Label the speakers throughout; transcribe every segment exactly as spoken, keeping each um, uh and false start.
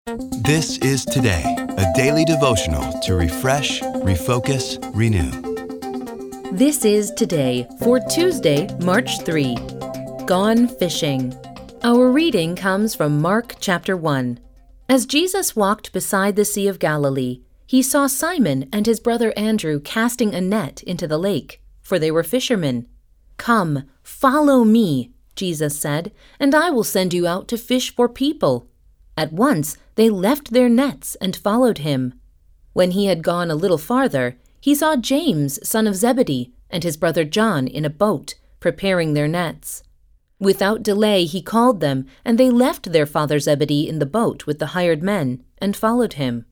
Speaker 1: This is Today, a daily devotional to refresh, refocus, renew.
Speaker 2: This is Today for Tuesday, March third. Gone Fishing. Our reading comes from Mark chapter one. As Jesus walked beside the Sea of Galilee, he saw Simon and his brother Andrew casting a net into the lake, for they were fishermen. "Come, follow me," Jesus said, "and I will send you out to fish for people." At once they left their nets and followed him. When he had gone a little farther, he saw James, son of Zebedee, and his brother John in a boat, preparing their nets. Without delay he called them, and they left their father Zebedee in the boat with the hired men, and followed him.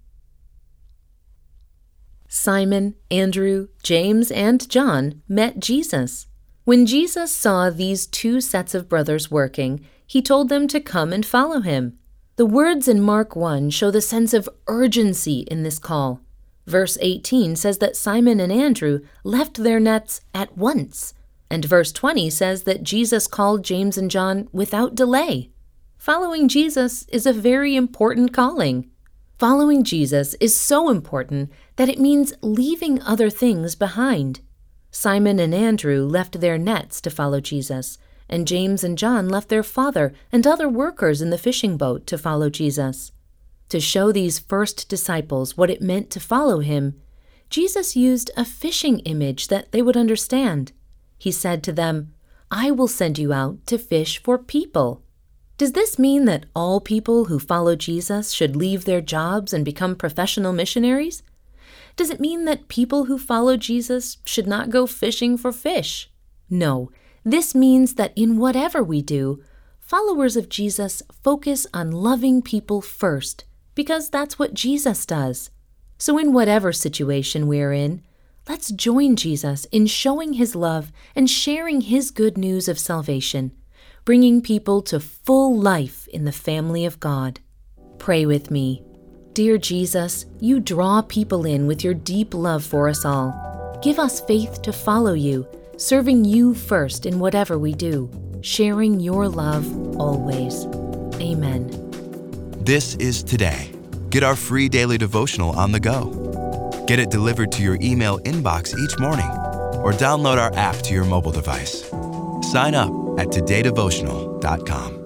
Speaker 2: Simon, Andrew, James, and John met Jesus. When Jesus saw these two sets of brothers working, he told them to come and follow him. The words in Mark one show the sense of urgency in this call. Verse eighteen says that Simon and Andrew left their nets at once, and verse twenty says that Jesus called James and John without delay. Following Jesus is a very important calling. Following Jesus is so important that it means leaving other things behind. Simon and Andrew left their nets to follow Jesus, and James and John left their father and other workers in the fishing boat to follow Jesus. To show these first disciples what it meant to follow him, Jesus used a fishing image that they would understand. He said to them, "I will send you out to fish for people." Does this mean that all people who follow Jesus should leave their jobs and become professional missionaries? Does it mean that people who follow Jesus should not go fishing for fish? No. This means that in whatever we do, followers of Jesus focus on loving people first, because that's what Jesus does. So in whatever situation we're in, let's join Jesus in showing his love and sharing his good news of salvation, bringing people to full life in the family of God. Pray with me. Dear Jesus, you draw people in with your deep love for us all. Give us faith to follow you, serving you first in whatever we do, sharing your love always. Amen.
Speaker 1: This is Today. Get our free daily devotional on the go. Get it delivered to your email inbox each morning, or download our app to your mobile device. Sign up at today devotional dot com.